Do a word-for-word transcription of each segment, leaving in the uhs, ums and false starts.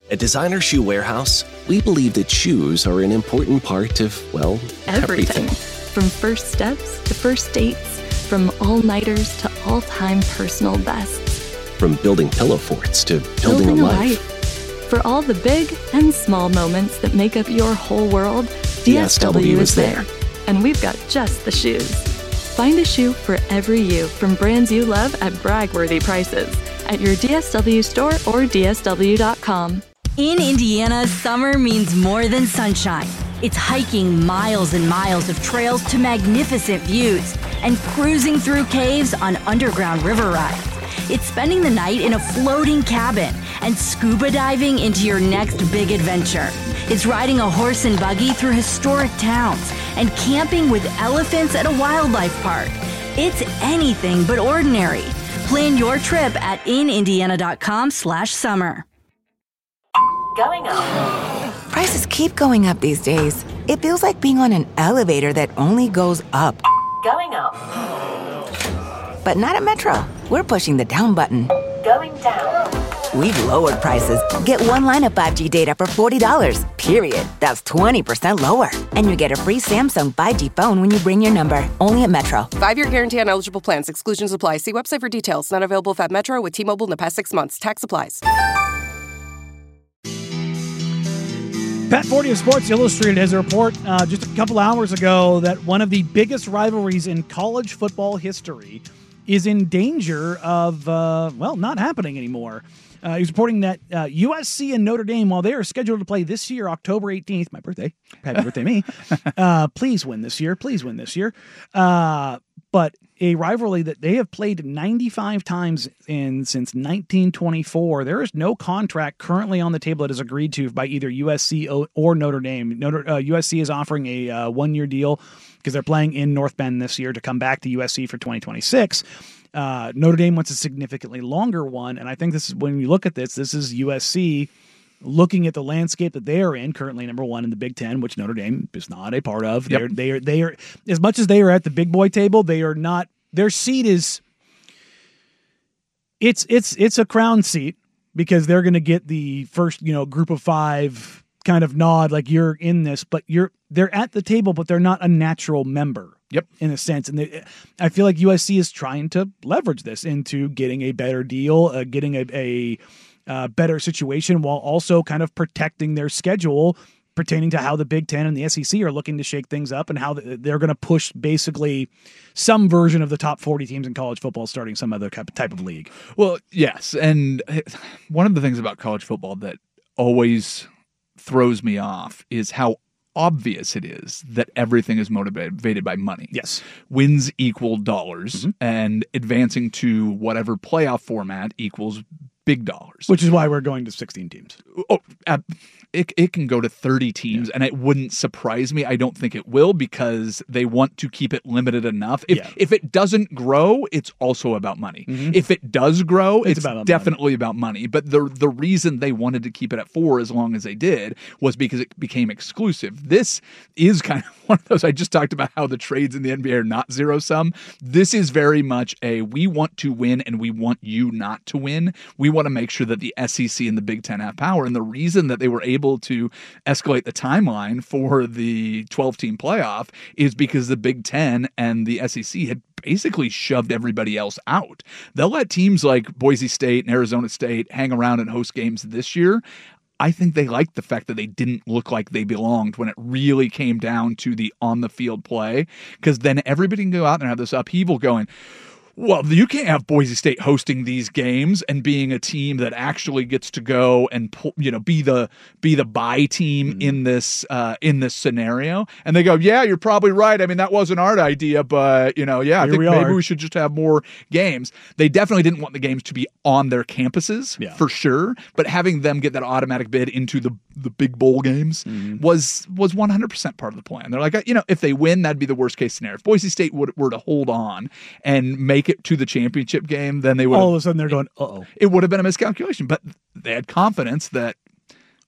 At Designer Shoe Warehouse, we believe that shoes are an important part of, well, everything. everything. From first steps to first dates, from all-nighters to all-time personal bests. From building pillow forts to building, Building a a life. life. For all the big and small moments that make up your whole world, D S W is there. And we've got just the shoes. Find a shoe for every you from brands you love at brag-worthy prices at your D S W store or D S W dot com. In Indiana, summer means more than sunshine. It's hiking miles and miles of trails to magnificent views and cruising through caves on underground river rides. It's spending the night in a floating cabin and scuba diving into your next big adventure. It's riding a horse and buggy through historic towns and camping with elephants at a wildlife park. It's anything but ordinary. Plan your trip at inindiana.com slash summer. Going up. Prices keep going up these days. It feels like being on an elevator that only goes up. Going up. But not at Metro. We're pushing the down button. Going down. We've lowered prices. Get one line of five G data for forty dollars, period. That's twenty percent lower. And you get a free Samsung five G phone when you bring your number. Only at Metro. Five-year guarantee on eligible plans. Exclusions apply. See website for details. Not available at Metro with T-Mobile in the past six months. Tax applies. Pat Forty of Sports Illustrated has a report uh, just a couple hours ago that one of the biggest rivalries in college football history is in danger of, uh, well, not happening anymore. Uh, he's reporting that uh, U S C and Notre Dame, while they are scheduled to play this year, October eighteenth, my birthday, happy birthday me, uh, please win this year, please win this year. Uh, but a rivalry that they have played ninety-five times in since nineteen twenty-four. There is no contract currently on the table that is agreed to by either U S C or Notre Dame. Notre, uh, U S C is offering a uh, one-year deal because they're playing in North Bend this year to come back to U S C for twenty twenty-six. Uh, Notre Dame wants a significantly longer one, and I think this is when you look at this, this is U S C looking at the landscape that they are in, currently number one in the Big Ten, which Notre Dame is not a part of. Yep. They're, they are, they are, as much as they are at the big boy table, they are not. Their seat is, it's it's it's a crown seat because they're going to get the first, you know, group of five kind of nod, like you're in this, but you're they're at the table, but they're not a natural member. Yep, in a sense, and they, I feel like U S C is trying to leverage this into getting a better deal, uh, getting a, a uh, better situation, while also kind of protecting their schedule pertaining to how the Big Ten and the S E C are looking to shake things up and how they're going to push basically some version of the top forty teams in college football starting some other type of league. Well, yes, and one of the things about college football that always throws me off is how obvious it is that everything is motivated by money. Yes. Wins equal dollars, mm-hmm. and advancing to whatever playoff format equals big dollars. Which is why we're going to sixteen teams. Oh, uh, it, it can go to thirty teams, yeah. and it wouldn't surprise me. I don't think it will because they want to keep it limited enough. If, yeah. if it doesn't grow, it's also about money. Mm-hmm. If it does grow, it's, it's about definitely money. about money. But the the reason they wanted to keep it at four as long as they did was because it became exclusive. This is kind of one of those, I just talked about how the trades in the N B A are not zero sum. This is very much a, we want to win and we want you not to win. We want to make sure that the S E C and the Big Ten have power. And the reason that they were able to escalate the timeline for the twelve-team playoff is because the Big Ten and the S E C had basically shoved everybody else out. They'll let teams like Boise State and Arizona State hang around and host games this year. I think they liked the fact that they didn't look like they belonged when it really came down to the on-the-field play, because then everybody can go out there and have this upheaval going, well, you can't have Boise State hosting these games and being a team that actually gets to go and, you know, be the be the bye team mm-hmm. in this uh, in this scenario. And they go, yeah, you're probably right. I mean, that wasn't our idea, but you know, yeah, Here I think we maybe we should just have more games. They definitely didn't want the games to be on their campuses yeah. for sure, but having them get that automatic bid into the the big bowl games mm-hmm. was was one hundred percent part of the plan. They're like, you know, if they win, that'd be the worst case scenario. If Boise State would, were to hold on and make it to the championship game, then they would all of a sudden they're going, uh-oh. It would have been a miscalculation, but they had confidence that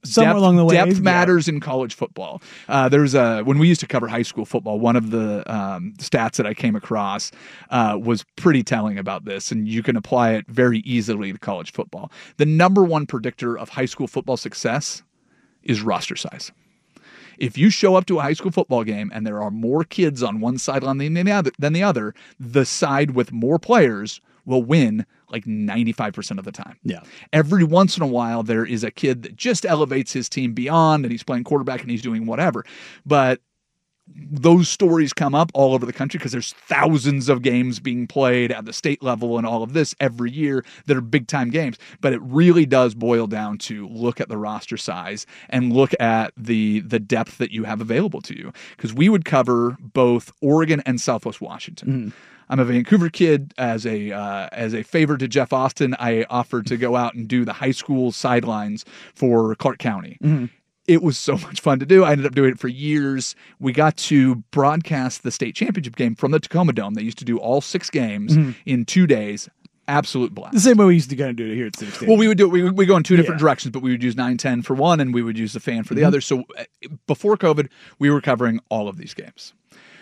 somewhere depth, along the way. Depth yeah. matters in college football. Uh, there's a when we used to cover high school football, one of the um, stats that I came across uh, was pretty telling about this, and you can apply it very easily to college football. The number one predictor of high school football success is roster size. If you show up to a high school football game and there are more kids on one sideline than the other, than the other, the side with more players will win like ninety-five percent of the time. Yeah. Every once in a while, there is a kid that just elevates his team beyond, and he's playing quarterback and he's doing whatever. But those stories come up all over the country because there's thousands of games being played at the state level and all of this every year that are big time games. But it really does boil down to look at the roster size and look at the the depth that you have available to you. Because we would cover both Oregon and Southwest Washington. Mm-hmm. I'm a Vancouver kid. As a uh, as a favor to Jeff Austin, I offered to go out and do the high school sidelines for Clark County. Mm-hmm. It was so much fun to do. I ended up doing it for years. We got to broadcast the state championship game from the Tacoma Dome. They used to do all six games mm-hmm. in two days. Absolute blast. The same way we used to kind of do it here at Civic Stadium. Well, we would do it. We, we go in two different yeah. directions, but we would use nine ten for one, and we would use the fan for the mm-hmm. other. So uh, before COVID, we were covering all of these games.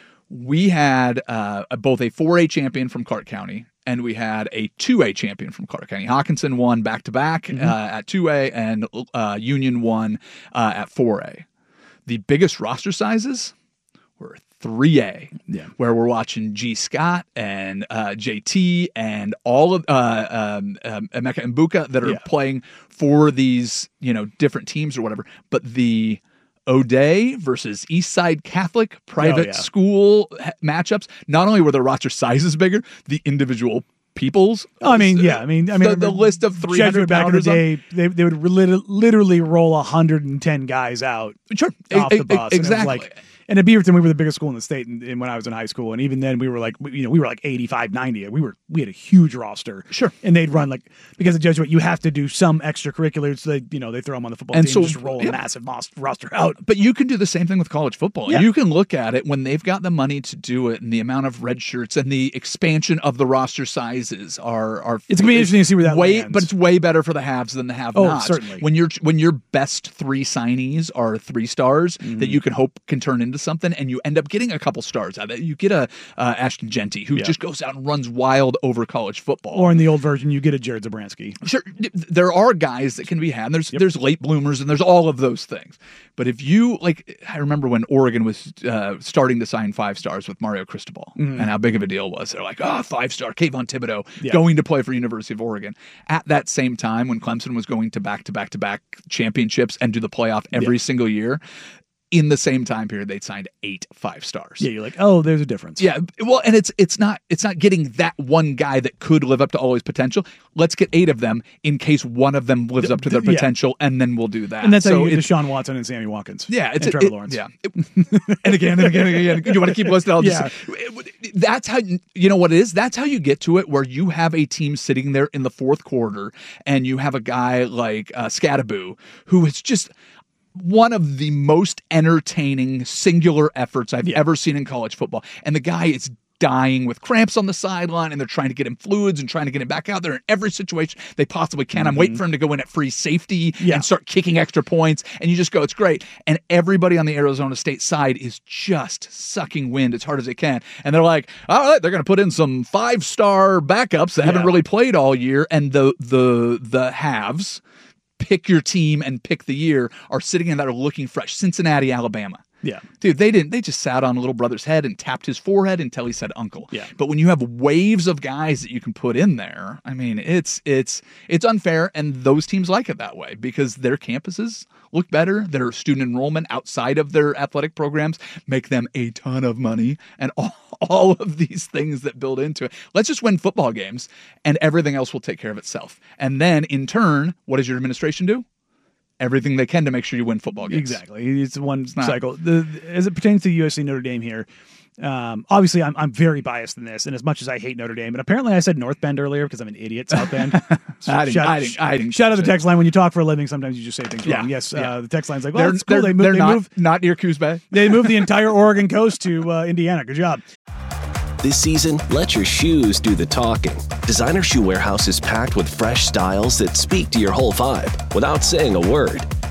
We had uh, both a four A champion from Clark County, and we had a two A champion from Clark County. Hawkinson won back-to-back mm-hmm. uh, at two A, and uh, Union won uh, at four A. The biggest roster sizes were three A, yeah. where we're watching G. Scott and uh, J T and all of uh, um, um, Emeka Mbuka that are yeah. playing for these, you know, different teams or whatever. But the O'Day versus Eastside Catholic private oh, yeah. school ha- matchups. Not only were the roster sizes bigger, the individual peoples. Oh, I mean, yeah, I mean, I mean, the, the list of three hundred back in the day, they they would lit- literally roll one hundred ten guys out sure. off a, the bus. A, exactly. And, like, and at Beaverton, we were the biggest school in the state, and, and when I was in high school, and even then, we were like, you know, we were like eighty-five, ninety. We were we had a huge roster. Sure. And they'd run like because of Jesuit, you have to do some extracurriculars. So they, you know, they throw them on the football and team, so, and just roll yeah. a massive most roster out. But you can do the same thing with college football. Yeah. You can look at it when they've got the money to do it, and the amount of red shirts and the expansion of the roster sizes are are. It's gonna be interesting to see where that way, lands. but it's way better for the haves than the have-nots. Oh, certainly. When you're when your best three signees are three stars mm-hmm. that you can hope can turn into something, and you end up getting a couple stars out of it. You get a uh, Ashton Genty who yeah. just goes out and runs wild over college football. Or in the old version, you get a Jared Zabransky. Sure, there are guys that can be had. There's yep. there's late bloomers and there's all of those things. But if you like, I remember when Oregon was uh, starting to sign five stars with Mario Cristobal mm-hmm. and how big of a deal it was. They're like, oh, five star Kayvon Thibodeau yeah. going to play for University of Oregon. At that same time, when Clemson was going to back to back to back championships and do the playoff every yeah. single year. In the same time period, they'd signed eight five stars. Yeah, you're like, oh, there's a difference. Yeah, well, and it's it's not it's not getting that one guy that could live up to all his potential. Let's get eight of them in case one of them lives up to their potential, yeah. and then we'll do that. And that's so how you get Deshaun Watson and Sammy Watkins. Yeah, it's and a, Trevor it, Lawrence. Yeah, it, and again and again and again. You want to keep listening? I'll just yeah. That's how you know what it is. That's how you get to it, where you have a team sitting there in the fourth quarter, and you have a guy like uh, Scadaboo who is just one of the most entertaining singular efforts I've yeah. ever seen in college football. And the guy is dying with cramps on the sideline, and they're trying to get him fluids and trying to get him back out there in every situation they possibly can. Mm-hmm. I'm waiting for him to go in at free safety yeah. and start kicking extra points. And you just go, it's great. And everybody on the Arizona State side is just sucking wind as hard as they can. And they're like, all right, they're going to put in some five-star backups that yeah. haven't really played all year. And the the the halves, pick your team and pick the year, are sitting in that are looking fresh. Cincinnati, Alabama. Yeah. Dude, they didn't, they just sat on little brother's head and tapped his forehead until he said uncle. Yeah. But when you have waves of guys that you can put in there, I mean, it's, it's, it's unfair. And those teams like it that way because their campuses look better. Their student enrollment outside of their athletic programs make them a ton of money, and all, all of these things that build into it. Let's just win football games and everything else will take care of itself. And then in turn, what does your administration do? Everything they can to make sure you win football games. Exactly. It's one it's not, cycle. The, as it pertains to U S C Notre Dame here, um, obviously I'm I'm very biased in this, and as much as I hate Notre Dame, and apparently I said North Bend earlier because I'm an idiot, South Bend. So I didn't, shout, I didn't, I didn't shout out the text line. When you talk for a living, sometimes you just say things yeah, wrong. Yes, yeah. uh, the text line's like, well, they're, that's cool. They're, they moved, they're they not, moved, not near Coos Bay. They moved the entire Oregon coast to uh, Indiana. Good job. This season, let your shoes do the talking. Designer Shoe Warehouse is packed with fresh styles that speak to your whole vibe without saying a word.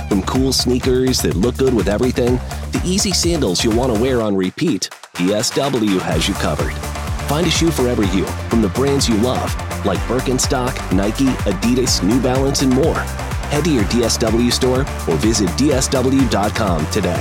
From cool sneakers that look good with everything, to easy sandals you'll want to wear on repeat, D S W has you covered. Find a shoe for every you from the brands you love, like Birkenstock, Nike, Adidas, New Balance, and more. Head to your D S W store or visit D S W dot com today.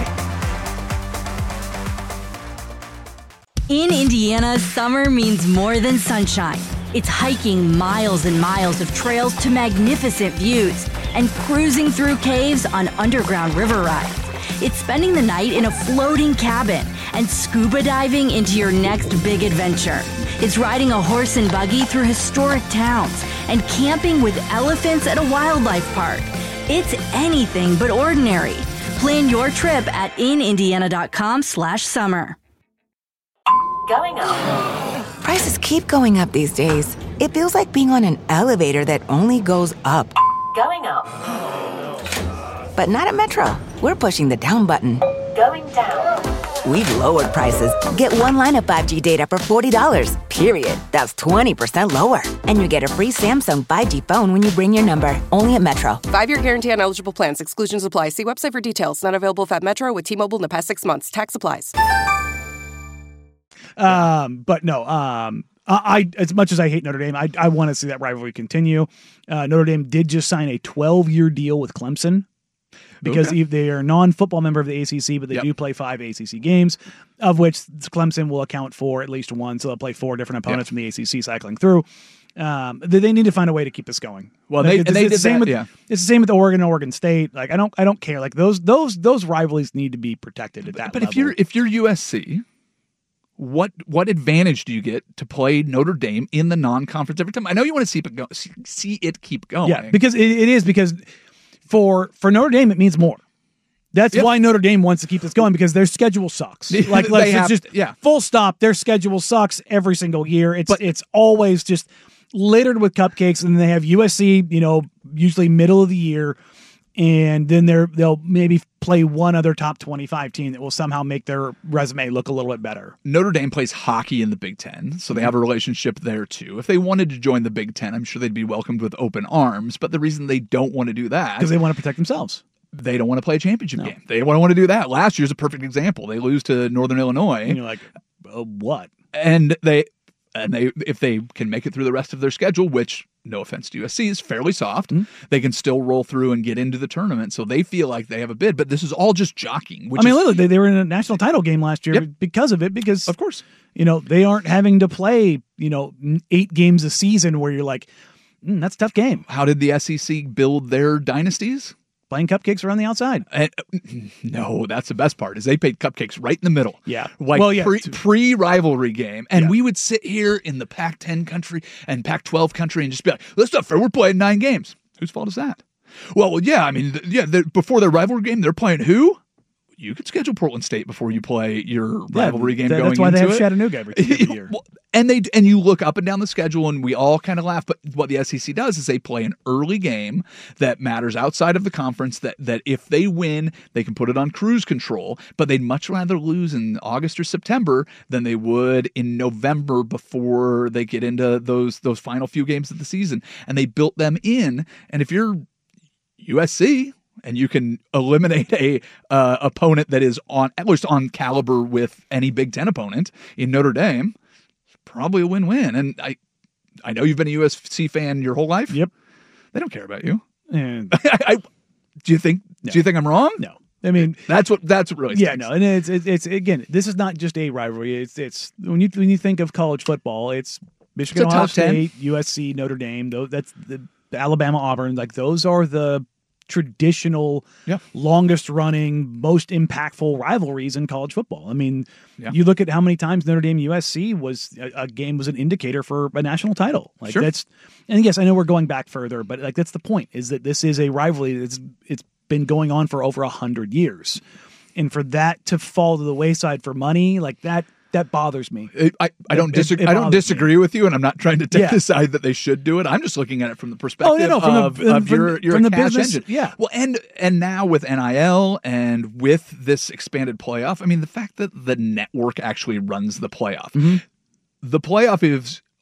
In Indiana, summer means more than sunshine. It's hiking miles and miles of trails to magnificent views and cruising through caves on underground river rides. It's spending the night in a floating cabin and scuba diving into your next big adventure. It's riding a horse and buggy through historic towns and camping with elephants at a wildlife park. It's anything but ordinary. Plan your trip at in indiana dot com slash summer. Going up. Prices keep going up these days. It feels like being on an elevator that only goes up. Going up. But not at Metro. We're pushing the down button. Going down. We've lowered prices. Get one line of five G data for forty dollars, period. That's twenty percent lower. And you get a free Samsung five G phone when you bring your number. Only at Metro. Five-year guarantee on eligible plans. Exclusions apply. See website for details. Not available if at Metro with T-Mobile in the past six months. Tax applies. Um, but no, um, I, I as much as I hate Notre Dame, I, I want to see that rivalry continue. Uh, Notre Dame did just sign a twelve-year deal with Clemson because Okay. they are a non-football member of the A C C, but they Yep. do play five A C C games, of which Clemson will account for at least one. So they'll play four different opponents Yep. from the A C C cycling through. Um, they, they need to find a way to keep this going. Well, Like, they- it's, and they it's did the same that, with, yeah. It's the same with Oregon, and Oregon State. Like I don't, I don't care. Like those, those, those rivalries need to be protected at that. But level. if you're if you're U S C, what what advantage do you get to play Notre Dame in the non-conference every time? I know you want to see it go, see, see it keep going. Yeah, because it, it is because for for Notre Dame it means more. That's Yep. why Notre Dame wants to keep this going because their schedule sucks. Like, They like it's have- just yeah. full stop. Their schedule sucks every single year. It's But- it's always just littered with cupcakes, and they have U S C. You know, usually middle of the year, and then they're they'll maybe play one other top twenty-five team that will somehow make their resume look a little bit better. Notre Dame plays hockey in the Big Ten, so they have a relationship there too. If they wanted to join the Big Ten, I'm sure they'd be welcomed with open arms. But the reason they don't want to do that Because they want to protect themselves. they don't want to play a championship game. They don't want to do that. Last year's a perfect example. They lose to Northern Illinois, And you're like, uh, what? and they and they if they can make it through the rest of their schedule, which no offense to U S C is fairly soft, Mm-hmm. they can still roll through and get into the tournament. So they feel like they have a bid. But this is all just jockeying. Which I mean, is, literally, they, they were in a national title game last year Yep. because of it. Because of course, you know, they aren't having to play, you know, eight games a season where you're like, mm, that's a tough game. how did the S E C build their dynasties? Playing cupcakes around the outside. And, uh, no, that's the best part is they paid cupcakes right in the middle. Yeah. Like Well, yeah, pre, too. pre-rivalry game. And Yeah. we would sit here in the Pac ten country and Pac twelve country and just be like, that's not fair. We're playing nine games. Whose fault is that? Well, well yeah, I mean, th- yeah, they're- before their rivalry game, they're playing who? You could schedule Portland State before you play your Yeah, rivalry game that- going That's why into they have it. Chattanooga every, every year. Well, and they and you look up and down the schedule and we all kind of laugh, but what the S E C does is they play an early game that matters outside of the conference that that if they win, they can put it on cruise control, but they'd much rather lose in August or September than they would in November before they get into those those final few games of the season. And they built them in, and if you're U S C and you can eliminate a uh, opponent that is on at least on caliber with any Big Ten opponent in Notre Dame, it's probably a win-win. And I, I know you've been a U S C fan your whole life. Yep. They don't care about you. And I, I, do you think? No. Do you think I'm wrong? no, I mean, That's what. That's what really. yeah, stinks. no, and it's, it's it's again, this is not just a rivalry. It's it's when you when you think of college football, it's Michigan, It's a Ohio top ten. State, U S C, Notre Dame. Those that's the, the Alabama, Auburn. Like those are the traditional, Yeah. longest running, most impactful rivalries in college football. I mean, Yeah. you look at how many times Notre Dame U S C was a, a game was an indicator for a national title. Like Sure. that's, and yes, I know we're going back further, but like that's the point is that this is a rivalry that's it's been going on for over a hundred years, and for that to fall to the wayside for money like that. That bothers me. It- I, I don't It- disagree. it I don't bothers me. disagree with you, and I'm not trying to take Yeah. the side that they should do it. I'm just looking at it from the perspective Oh, yeah, no, from the- of, from- of your, your from the cash business, engine. yeah. Well, and and now with N I L and with this expanded playoff, I mean, the fact that the network actually runs the playoff, Mm-hmm. the playoff is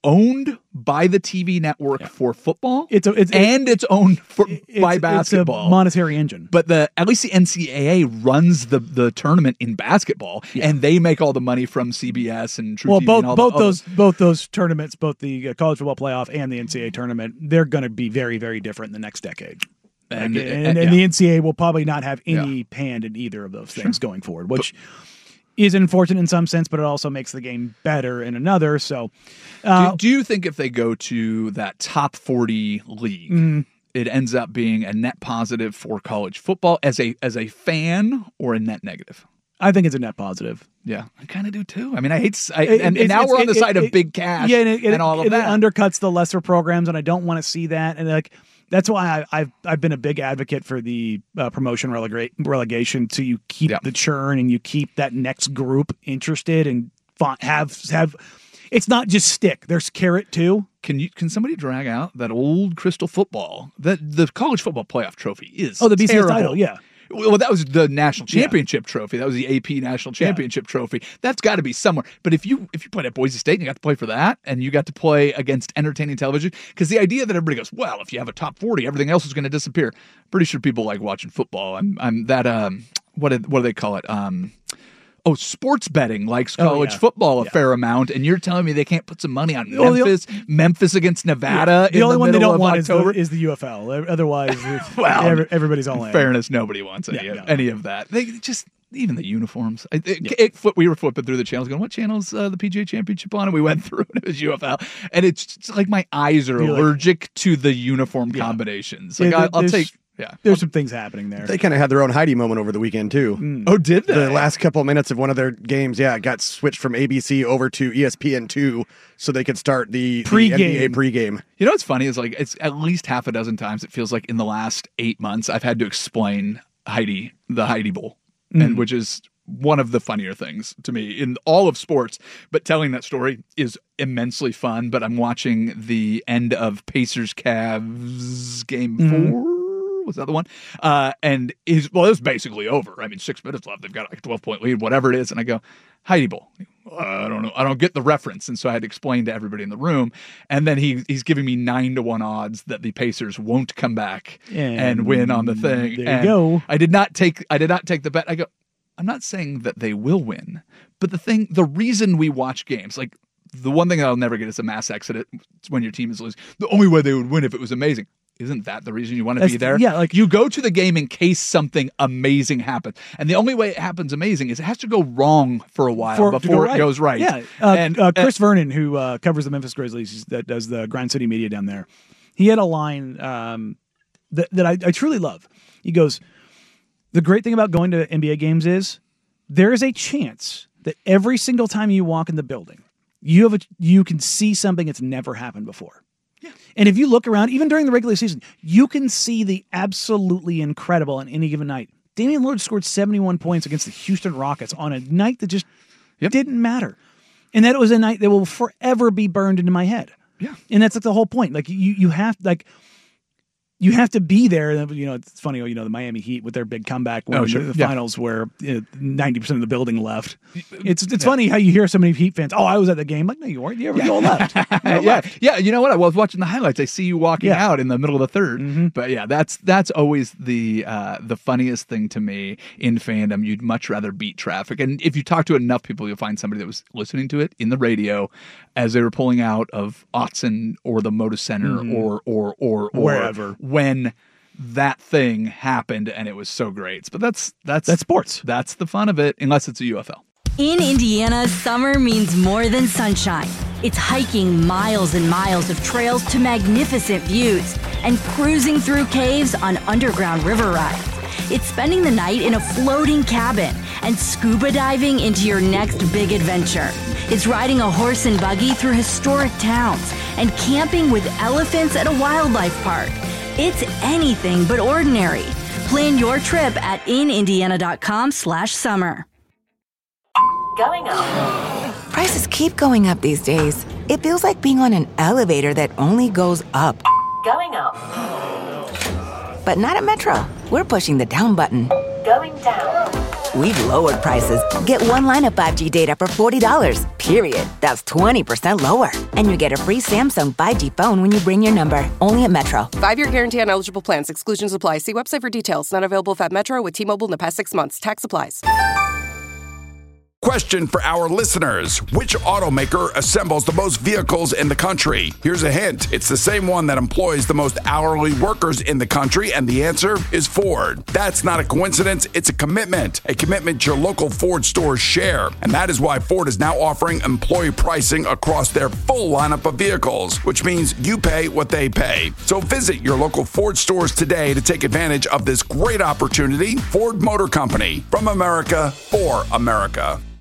owned by the T V network yeah. for football. It's a, it's, and it's owned for, it's, by basketball. It's a monetary engine. But the at least the N C double A runs the, the tournament in basketball, yeah. and they make all the money from C B S and True well, T V both and all both the, those both those tournaments, both the college football playoff and the N C double A tournament, they're going to be very very different in the next decade. And, like, and, and, and yeah. the N C double A will probably not have any yeah. hand in either of those things sure. going forward, which. But, is unfortunate in some sense, but it also makes the game better in another. So, uh, do, do you think if they go to that top forty league, mm-hmm. it ends up being a net positive for college football as a as a fan or a net negative? I think it's a net positive. Yeah, I kind of do too. I mean, I hate, I, it, and, it, and now we're on the it, side it, of big cash, yeah, and, it, and all it, of that. It undercuts the lesser programs, and I don't want to see that. And like. That's why I, I've I've been a big advocate for the uh, promotion relega- relegation. So you keep yeah. the churn and you keep that next group interested and have have. It's not just stick. There's carrot too. Can you can somebody drag out that old Crystal football? That the college football playoff trophy is oh the B C S terrible. title yeah. Well, that was the national championship yeah. trophy. That was the A P national championship yeah. trophy. That's got to be somewhere. But if you if you played at Boise State and you got to play for that, and you got to play against entertaining television, because the idea that everybody goes, well, if you have a top forty, everything else is going to disappear. Pretty sure people like watching football. I'm I'm that um what did, what do they call it um. Oh, sports betting likes college oh, yeah. football a yeah. fair amount, and you're telling me they can't put some money on well, Memphis, the, Memphis against Nevada. Yeah. The in only the one they don't want is the, October? is the U F L. Otherwise, well, every, everybody's all in. Fairness, nobody wants any, yeah, of, no. any of that. They just even the uniforms. It, it, yeah. it, it, we were flipping through the channels, going, "What channel's uh, the P G A Championship on?" And we went through, and it was U F L, and it's just like my eyes are You're allergic like, to the uniform yeah. combinations. Like yeah, I, I'll take. Yeah, there's some things happening there. They kind of had their own Heidi moment over the weekend too. Mm. Oh, did they? The last couple of minutes of one of their games, yeah, got switched from A B C over to E S P N two so they could start the, the N B A pregame. You know what's funny is like it's at least half a dozen times it feels like in the last eight months I've had to explain Heidi, the Heidi Bowl, mm. and which is one of the funnier things to me in all of sports. But telling that story is immensely fun. But I'm watching the end of Pacers Cavs game mm. four. Was that the one? Uh, and is well, it was basically over. I mean, six minutes left. They've got like a twelve point lead, whatever it is. And I go, Heidi Bowl. Uh, I don't know. I don't get the reference. And so I had to explain to everybody in the room. And then he he's giving me nine to one odds that the Pacers won't come back and, and win on the thing. There and you go. I did not take. I did not take the bet. I go. I'm not saying that they will win, but the thing, the reason we watch games, like the one thing that I'll never get is a mass exit when your team is losing. The only way they would win if it was amazing. Isn't that the reason you want to That's, be there? Yeah, like you go to the game in case something amazing happens, and the only way it happens amazing is it has to go wrong for a while for, before right. it goes right. Yeah, uh, and uh, Chris uh, Vernon, who uh, covers the Memphis Grizzlies, that does the Grind City media down there, he had a line um, that that I, I truly love. He goes, "The great thing about going to N B A games is there is a chance that every single time you walk in the building, you have a, you can see something that's never happened before." Yeah. And if you look around, even during the regular season, you can see the absolutely incredible on any given night. Damian Lillard scored seventy-one points against the Houston Rockets on a night that just yep. didn't matter. And that was a night that will forever be burned into my head. Yeah. And that's like the whole point. Like you, you have like, you have to be there. You know, it's funny, you know, the Miami Heat with their big comeback when oh, sure. the yeah. finals where you know, ninety percent of the building left. It's it's yeah. funny how you hear so many Heat fans, oh, I was at the game. Like, no, you weren't. You ever go left. yeah. left. Yeah. You know what? I was watching the highlights. I see you walking yeah. out in the middle of the third. Mm-hmm. But yeah, that's that's always the uh, the funniest thing to me in fandom. You'd much rather beat traffic. And if you talk to enough people, you'll find somebody that was listening to it in the radio as they were pulling out of Autzen or the Moda Center mm-hmm. or, or, or, or wherever. When that thing happened and it was so great. But that's that's that's sports. That's the fun of it, unless it's a U F L. In Indiana, summer means more than sunshine. It's hiking miles and miles of trails to magnificent views and cruising through caves on underground river rides. It's spending the night in a floating cabin and scuba diving into your next big adventure. It's riding a horse and buggy through historic towns and camping with elephants at a wildlife park. It's anything but ordinary. Plan your trip at inindiana.com slash summer. Going up. Prices keep going up these days. It feels like being on an elevator that only goes up. Going up. But not at Metro. We're pushing the down button. Going down. We've lowered prices. Get one line of five G data for forty dollars, period. That's twenty percent lower. And you get a free Samsung five G phone when you bring your number. Only at Metro. Five-year guarantee on eligible plans. Exclusions apply. See website for details. Not available at Metro with T-Mobile in the past six months. Tax applies. Question for our listeners. Which automaker assembles the most vehicles in the country? Here's a hint. It's the same one that employs the most hourly workers in the country, and the answer is Ford. That's not a coincidence. It's a commitment. A commitment your local Ford stores share. And that is why Ford is now offering employee pricing across their full lineup of vehicles, which means you pay what they pay. So visit your local Ford stores today to take advantage of this great opportunity. Ford Motor Company. From America, for America.